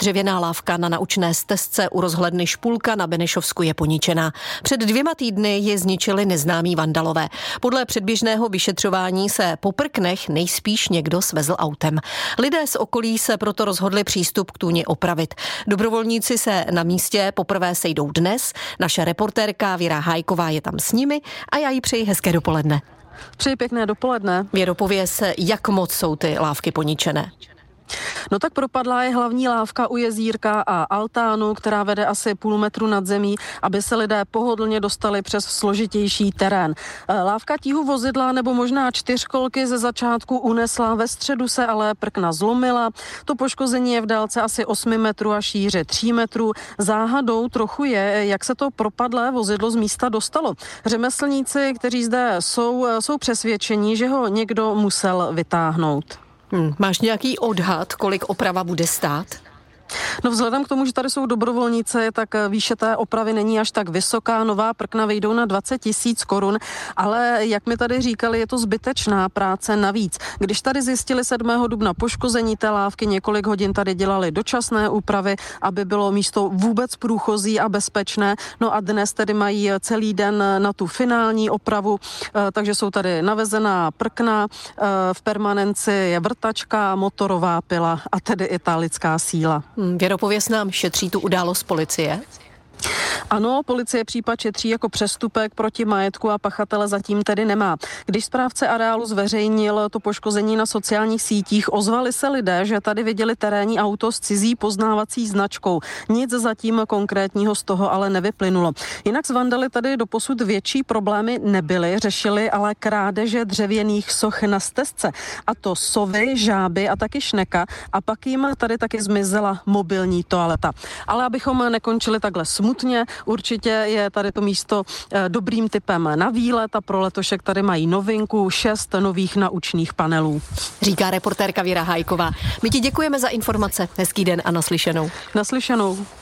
Dřevěná lávka na naučné stezce u rozhledny Špulka na Benešovsku je poničená. Před 2 týdny ji zničili neznámí vandalové. Podle předběžného vyšetřování se po prknech nejspíš někdo svezl autem. Lidé z okolí se proto rozhodli přístup k tůni opravit. Dobrovolníci se na místě poprvé sejdou dnes. Naše reportérka Věra Hájková je tam s nimi a já jí přeji hezké dopoledne. Přeji pěkné dopoledne. Věro, pověz, jak moc jsou ty lávky poničené? No tak propadla je hlavní lávka u jezírka a altánu, která vede asi půl metru nad zemí, aby se lidé pohodlně dostali přes složitější terén. Lávka tíhu vozidla nebo možná 4kolky ze začátku unesla, ve středu se ale prkna zlomila. To poškození je v délce asi 8 metrů a šíře 3 metrů. Záhadou trochu je, jak se to propadlé vozidlo z místa dostalo. Řemeslníci, kteří zde jsou přesvědčeni, že ho někdo musel vytáhnout. Máš nějaký odhad, kolik oprava bude stát? No vzhledem k tomu, že tady jsou dobrovolníci, tak výše té opravy není až tak vysoká. Nová prkna vyjdou na 20 000 korun, ale jak mi tady říkali, je to zbytečná práce navíc. Když tady zjistili 7. dubna poškození té lávky, několik hodin tady dělali dočasné úpravy, aby bylo místo vůbec průchozí a bezpečné. No a dnes tedy mají celý den na tu finální opravu, takže jsou tady navezená prkna, v permanenci je vrtačka, motorová pila a tedy i ta lidská síla. Věro, pověz nám, šetří tu událost policie? Ano, policie případ šetří jako přestupek proti majetku a pachatele zatím tedy nemá. Když správce areálu zveřejnil to poškození na sociálních sítích, ozvali se lidé, že tady viděli terénní auto s cizí poznávací značkou. Nic zatím konkrétního z toho ale nevyplynulo. Jinak s vandaly tady doposud větší problémy nebyly, řešili ale krádeže dřevěných soch na stezce. A to sovy, žáby a taky šneka. A pak jim tady taky zmizela mobilní toaleta. Ale abychom nekončili takhle smutně, určitě je tady to místo dobrým typem na výlet a pro letošek tady mají novinku, 6 nových naučných panelů. Říká reportérka Věra Hájková. My ti děkujeme za informace. Hezký den a naslyšenou. Naslyšenou.